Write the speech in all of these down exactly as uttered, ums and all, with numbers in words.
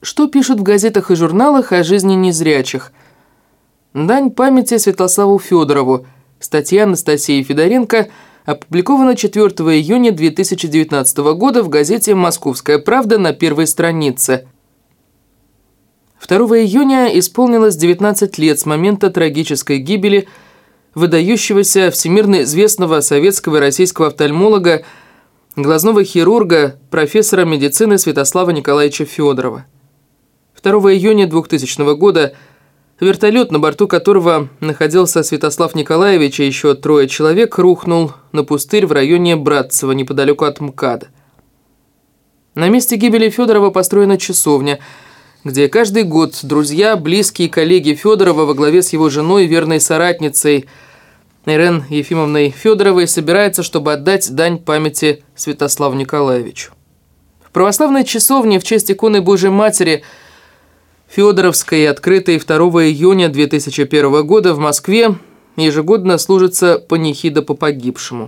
Что пишут в газетах и журналах о жизни незрячих? Дань памяти Святославу Федорову. Статья Анастасии Федоренко опубликована четвёртого июня две тысячи девятнадцатого года в газете «Московская правда» на первой странице. второго июня исполнилось девятнадцать лет с момента трагической гибели выдающегося всемирно известного советского и российского офтальмолога, глазного хирурга, профессора медицины Святослава Николаевича Федорова. второго июня двухтысячного года вертолет, на борту которого находился Святослав Николаевич и еще трое человек, рухнул на пустырь в районе Братцева, неподалеку от МКАДа. На месте гибели Федорова построена часовня, где каждый год друзья, близкие коллеги Федорова во главе с его женой, верной соратницей Ирен Ефимовной Федоровой собираются, чтобы отдать дань памяти Святославу Николаевичу. В православной часовне в честь иконы Божией Матери Федоровской, открытой второго июня две тысячи первого года в Москве, ежегодно служится панихида по погибшему.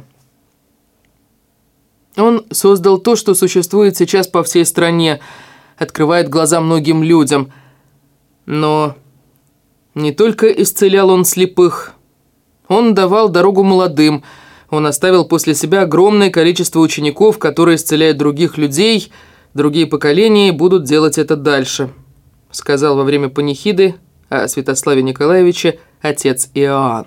Он создал то, что существует сейчас по всей стране, открывает глаза многим людям. Но не только исцелял он слепых, он давал дорогу молодым, он оставил после себя огромное количество учеников, которые исцеляют других людей, другие поколения будут делать это дальше, сказал во время панихиды о Святославе Николаевиче отец Иоанн.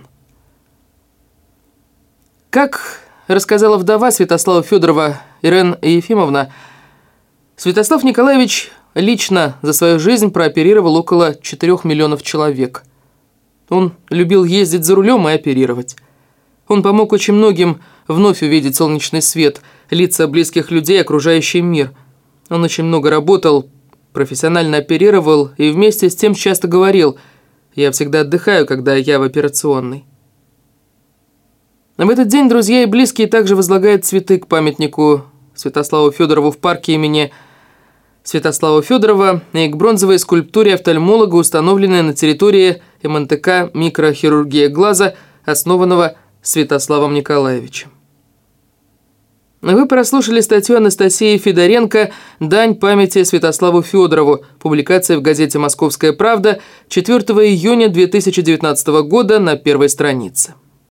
Как рассказала вдова Святослава Федорова Ирен Ефимовна, Святослав Николаевич лично за свою жизнь прооперировал около четырёх миллионов человек. Он любил ездить за рулем и оперировать. Он помог очень многим вновь увидеть солнечный свет, лица близких людей, окружающий мир. Он очень много работал, профессионально оперировал и вместе с тем часто говорил: «Я всегда отдыхаю, когда я в операционной». В этот день друзья и близкие также возлагают цветы к памятнику Святославу Федорову в парке имени Святослава Федорова и к бронзовой скульптуре офтальмолога, установленной на территории эм эн тэ ка «Микрохирургия глаза», основанного Святославом Николаевичем. Вы прослушали статью Анастасии Федоренко «Дань памяти Святославу Федорову», публикация в газете «Московская правда» четвёртого июня две тысячи девятнадцатого года на первой странице.